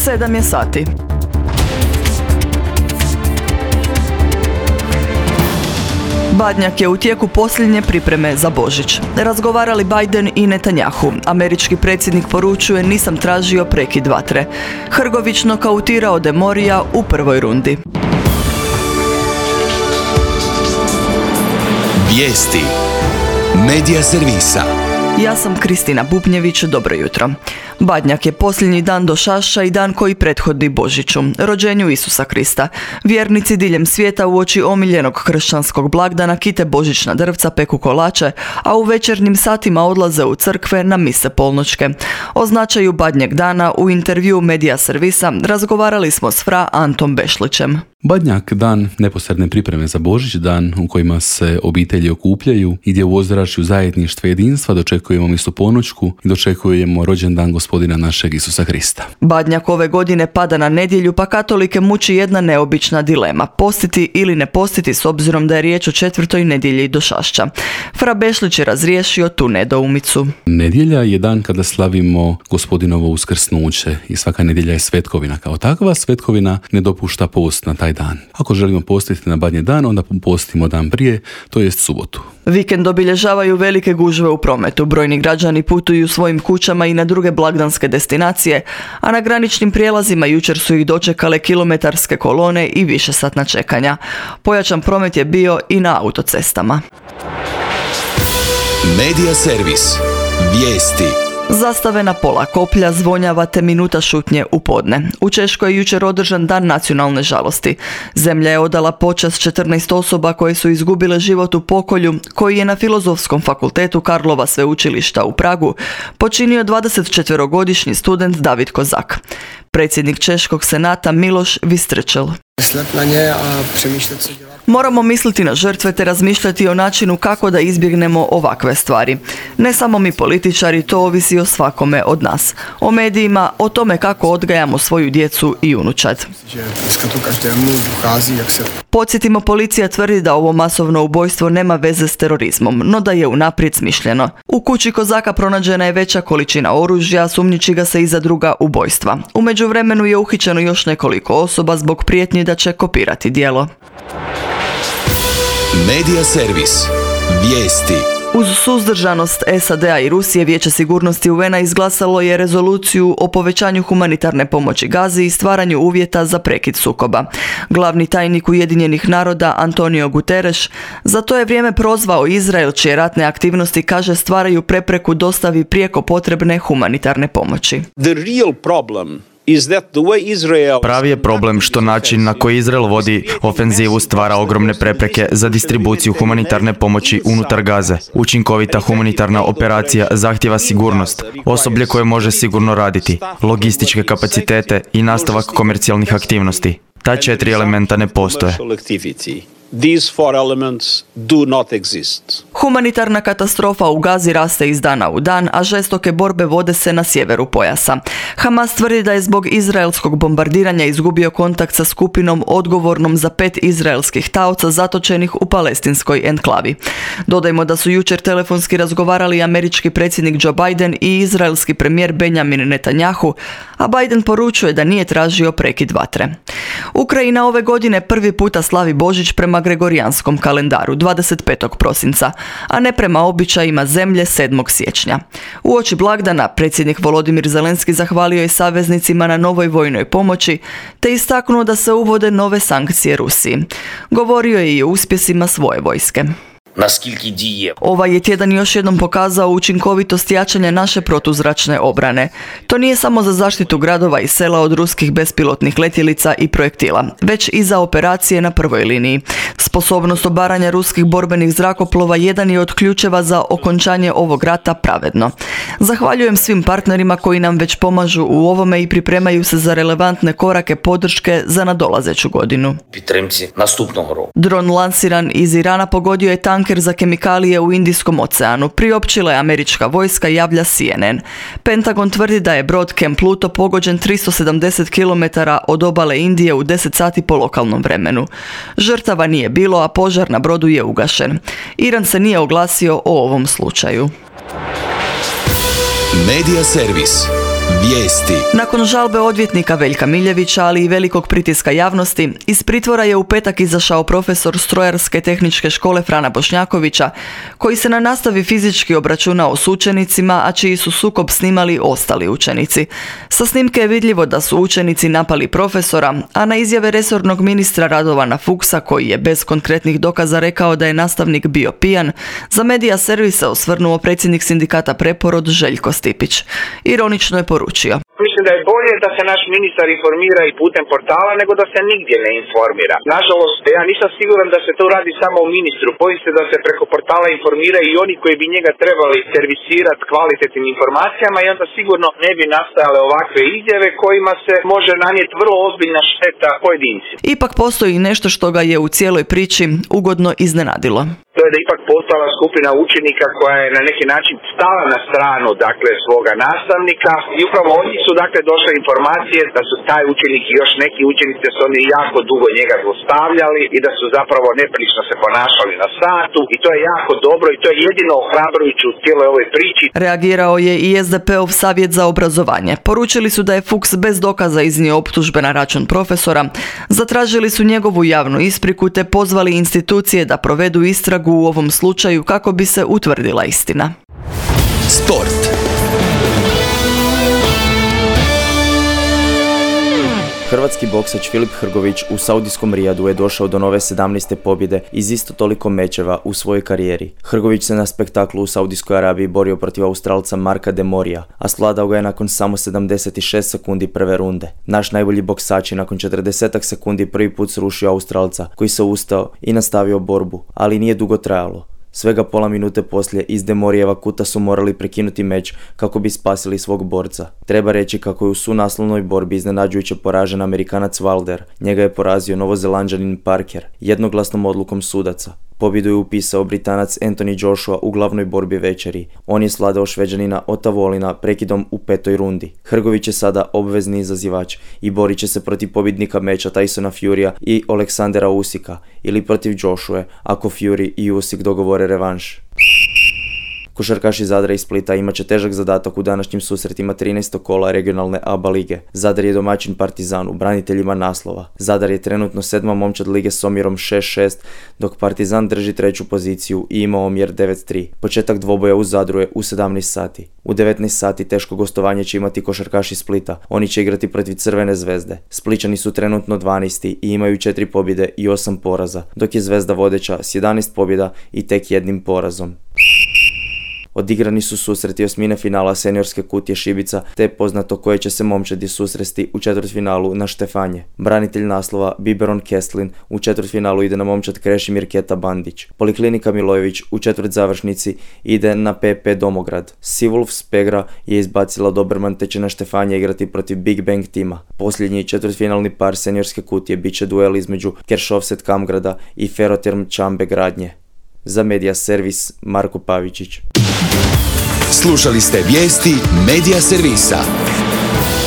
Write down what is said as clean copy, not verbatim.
7 je sati. Badnjak je u tijeku posljednje pripreme za Božić. Razgovarali Biden i Netanjahu. Američki predsjednik poručuje: nisam tražio prekid vatre. Hrgović nokautirao Demorija u prvoj rundi. Vijesti Medija servisa. Ja sam Kristina Bubnjević, dobro jutro. Badnjak je posljednji dan Došaša i dan koji prethodi Božiću, rođenju Isusa Krista. Vjernici diljem svijeta uoči omiljenog kršćanskog blagdana kite božićna drvca, peku kolače, a u večernjim satima odlaze u crkve na mise polnoćke. O značaju Badnjeg dana u intervju Medija servisa razgovarali smo s fra Antom Bešlićem. Badnjak, dan neposredne pripreme za Božić, dan u kojima se obitelji okupljaju i gdje u ozračju zajedništva i jedinstva dočekujemo misu ponoćku i dočekujemo rođendan Gospodina našeg Isusa Krista. Badnjak ove godine pada na nedjelju, pa katolike muči jedna neobična dilema: postiti ili ne postiti s obzirom da je riječ o 4. nedjelji Došašća. Fra Bešlić je razriješio tu nedoumicu. Nedjelja je dan kada slavimo Gospodinovo uskrsnuće i svaka nedjelja je svetkovina. Kao takva svetkovina ne dopušta post na taj dan. Ako želimo postiti na Badnji dan, onda postimo dan prije, to jest subotu. Vikend obilježavaju velike gužve u prometu. Brojni građani putuju svojim kućama i na druge blagdanske destinacije, a na graničnim prijelazima jučer su ih dočekale kilometarske kolone i višesatna čekanja. Pojačan promet je bio i na autocestama. Medija servis. Vijesti. Zastave na pola koplja, zvonjava te minuta šutnje u podne. U Češkoj je jučer održan dan nacionalne žalosti. Zemlja je odala počast 14 osoba koje su izgubile život u pokolju koji je na Filozofskom fakultetu Karlova sveučilišta u Pragu počinio 24-godišnji student David Kozak. Predsjednik Češkog senata Miloš Vystrčil. Moramo misliti na žrtve te razmišljati o načinu kako da izbjegnemo ovakve stvari. Ne samo mi političari, to ovisi o svakome od nas. O medijima, o tome kako odgajamo svoju djecu i unučad. Podsjetimo, policija tvrdi da ovo masovno ubojstvo nema veze s terorizmom, no da je unaprijed smišljeno. U kući Kozaka pronađena je veća količina oružja, sumnjiči ga se i za druga ubojstva. U međuvremenu je uhićeno još nekoliko osoba zbog prijetnji da će kopirati djelo. Medija servis. Vijesti. Uz suzdržanost SAD-a i Rusije, Vijeće sigurnosti UN-a izglasalo je rezoluciju o povećanju humanitarne pomoći Gazi i stvaranju uvjeta za prekid sukoba. Glavni tajnik Ujedinjenih naroda Antonio Guterres za to je vrijeme prozvao Izrael, čije ratne aktivnosti, kaže, stvaraju prepreku dostavi prijeko potrebne humanitarne pomoći. Pravi je problem što način na koji Izrael vodi ofenzivu stvara ogromne prepreke za distribuciju humanitarne pomoći unutar Gaze. Učinkovita humanitarna operacija zahtijeva sigurnost, osoblje koje može sigurno raditi, logističke kapacitete i nastavak komercijalnih aktivnosti. Ta 4 elementa ne postoje. These 4 elements do not exist. Humanitarna katastrofa u Gazi raste iz dana u dan, a žestoke borbe vode se na sjeveru pojasa. Hamas tvrdi da je zbog izraelskog bombardiranja izgubio kontakt sa skupinom odgovornom za 5 izraelskih taoca zatočenih u palestinskoj enklavi. Dodajmo da su jučer telefonski razgovarali američki predsjednik Joe Biden i izraelski premijer Benjamin Netanjahu, a Biden poručuje da nije tražio prekid vatre. Ukrajina ove godine prvi puta slavi Božić prema gregorijanskom kalendaru 25. prosinca, a ne prema običajima zemlje 7. siječnja. Uoči blagdana predsjednik Volodimir Zelenski zahvalio je saveznicima na novoj vojnoj pomoći te istaknuo da se uvode nove sankcije Rusiji. Govorio je i o uspjesima svoje vojske. Ovaj je tjedan još jednom pokazao učinkovitost jačanja naše protuzračne obrane. To nije samo za zaštitu gradova i sela od ruskih bespilotnih letjelica i projektila, već i za operacije na prvoj liniji. Sposobnost obaranja ruskih borbenih zrakoplova jedan je od ključeva za okončanje ovog rata pravedno. Zahvaljujem svim partnerima koji nam već pomažu u ovome i pripremaju se za relevantne korake podrške za nadolazeću godinu. Dron lansiran iz Irana pogodio je tanker za kemikalije u Indijskom oceanu, priopćila je američka vojska, javlja CNN. Pentagon tvrdi da je brod Camp Pluto pogođen 370 km od obale Indije u 10 sati po lokalnom vremenu. Žrtava nije bilo, a požar na brodu je ugašen. Iran se nije oglasio o ovom slučaju. Medija servis. Vijesti. Nakon žalbe odvjetnika Veljka Miljevića, ali i velikog pritiska javnosti, iz pritvora je u petak izašao profesor Strojarske tehničke škole Frana Bošnjakovića, koji se na nastavi fizički obračunao s učenicima, a čiji su sukob snimali ostali učenici. Sa snimke je vidljivo da su učenici napali profesora, a na izjave resornog ministra Radovana Fuchsa, koji je bez konkretnih dokaza rekao da je nastavnik bio pijan, za Medija servis se osvrnuo predsjednik sindikata Preporod Željko Stipić. Ironično je poručio: Mislim da je bolje da se naš ministar informira i putem portala nego da se nigdje ne informira. Nažalost, ja nisam siguran da se to radi samo o ministru. Bojim se da se preko portala informira i oni koji bi njega trebali servisirati kvalitetnim informacijama i onda sigurno ne bi nastajale ovakve izjave kojima se može nanijeti vrlo ozbiljna šteta pojedinci. Ipak postoji nešto što ga je u cijeloj priči ugodno iznenadilo. To je da ipak postala skupina učenika koja je na neki način stala na stranu svoga nastavnika i upravo od njih su došle informacije da su taj učenik i još neki učenici da su oni jako dugo njega zlostavljali i da su zapravo neprilično se ponašali na satu i to je jako dobro i to je jedino ohrabrujuće u cijeloj ovoj priči. Reagirao je i SDP-ov savjet za obrazovanje. Poručili su da je Fuchs bez dokaza iznio optužbe na račun profesora, zatražili su njegovu javnu ispriku te pozvali institucije da provedu istragu u ovom slučaju kako bi se utvrdila istina. Sport. Hrvatski boksač Filip Hrgović u saudijskom Rijadu je došao do nove 17. pobjede iz isto toliko mečeva u svojoj karijeri. Hrgović se na spektaklu u Saudijskoj Arabiji borio protiv Australca Marka De Morija, a svladao ga je nakon samo 76 sekundi prve runde. Naš najbolji boksač je nakon 40 sekundi prvi put srušio Australca, koji se ustao i nastavio borbu, ali nije dugo trajalo. Svega pola minute poslije iz De Morijeva kuta su morali prekinuti meč kako bi spasili svog borca. Treba reći kako je u sunaslovnoj borbi iznenađujuće poražen Amerikanac Wilder. Njega je porazio Novozelanđanin Parker jednoglasnom odlukom sudaca. Pobjedu je upisao Britanac Anthony Joshua u glavnoj borbi večeri. On je svladao Šveđanina Ota Volina prekidom u 5. rundi. Hrgović je sada obvezni izazivač i borit će se protiv pobjednika meča Tysona Furya i Aleksandera Usika ili protiv Joshua ako Fury i Usyk dogovore revanš. Košarkaši Zadra i Splita imat će težak zadatak u današnjim susretima 13. kola regionalne ABA lige. Zadar je domaćin Partizanu, braniteljima naslova. Zadar je trenutno 7. momčad lige s omjerom 6-6, dok Partizan drži 3. poziciju i ima omjer 9-3. Početak dvoboja u Zadru je u 17 sati. U 19 sati teško gostovanje će imati košarkaši Splita. Oni će igrati protiv Crvene zvezde. Spličani su trenutno 12. i imaju 4 pobjede i 8 poraza, dok je Zvezda vodeća s 11 pobjeda i tek 1 porazom. Odigrani su susreti osmine finala seniorske kutije Šibica, te je poznato koje će se momčadi susresti u četvrtfinalu na Štefanje. Branitelj naslova Biberon Kestlin u četvrtfinalu ide na momčad Krešimir Keta Bandić. Poliklinika Milojević u četvrtzavršnici ide na PP Domograd. Seawolves Pegra je izbacila Doberman te će na Štefanje igrati protiv Big Bang tima. Posljednji četvrtfinalni par seniorske kutije bit će duel između Keršovset Kamgrada i Ferroterm Čambe Gradnje. Za Medija servis Marko Pavičić. Slušali ste vijesti Medija servisa.